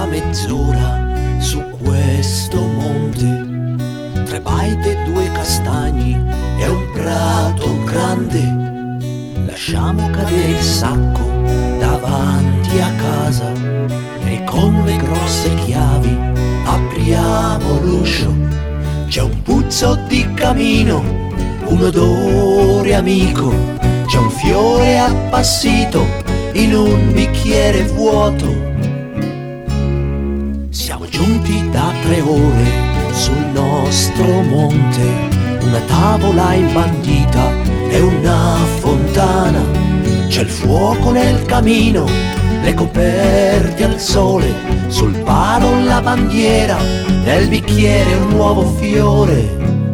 mezz'ora su questo monte, 3 baite, 2 castagni e un prato grande. Lasciamo cadere il sacco davanti a casa e con le grosse chiavi apriamo l'uscio. C'è un puzzo di camino, un odore amico, c'è un fiore appassito in un bicchiere vuoto. Siamo giunti da 3 ore sul nostro monte, una tavola imbandita e una fontana. C'è il fuoco nel camino, le coperte al sole, sul palo la bandiera, nel bicchiere un nuovo fiore.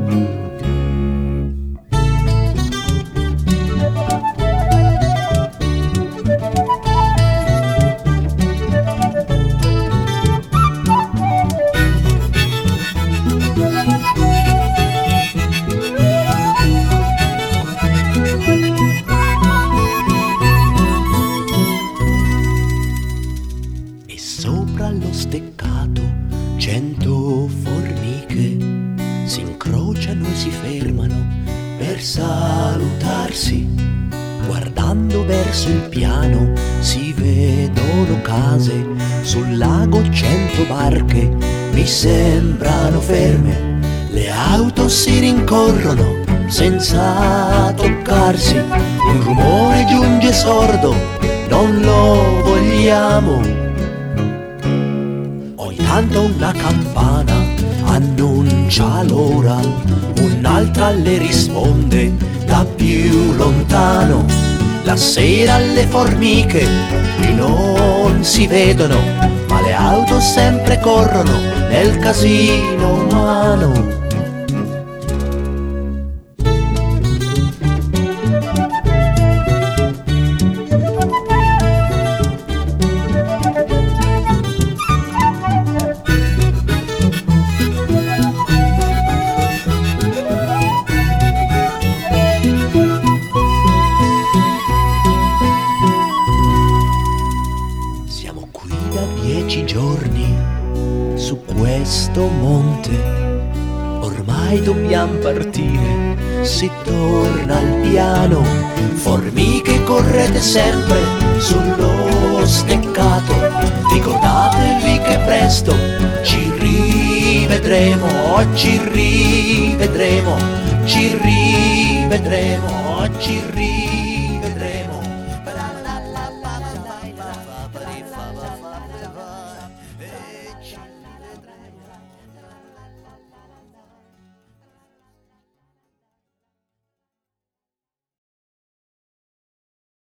Sopra lo steccato 100 formiche si incrociano e si fermano per salutarsi. Guardando verso il piano si vedono case, sul lago 100 barche mi sembrano ferme. Le auto si rincorrono senza toccarsi, un rumore giunge sordo, non lo vogliamo. Tanto una campana annuncia l'ora, un'altra le risponde da più lontano. La sera le formiche qui non si vedono, ma le auto sempre corrono nel casino umano. Da 10 giorni su questo monte, ormai dobbiamo partire, si torna al piano. Formiche correte sempre sullo steccato, ricordatevi che presto ci rivedremo, ci rivedremo, ci rivedremo, ci rivedremo.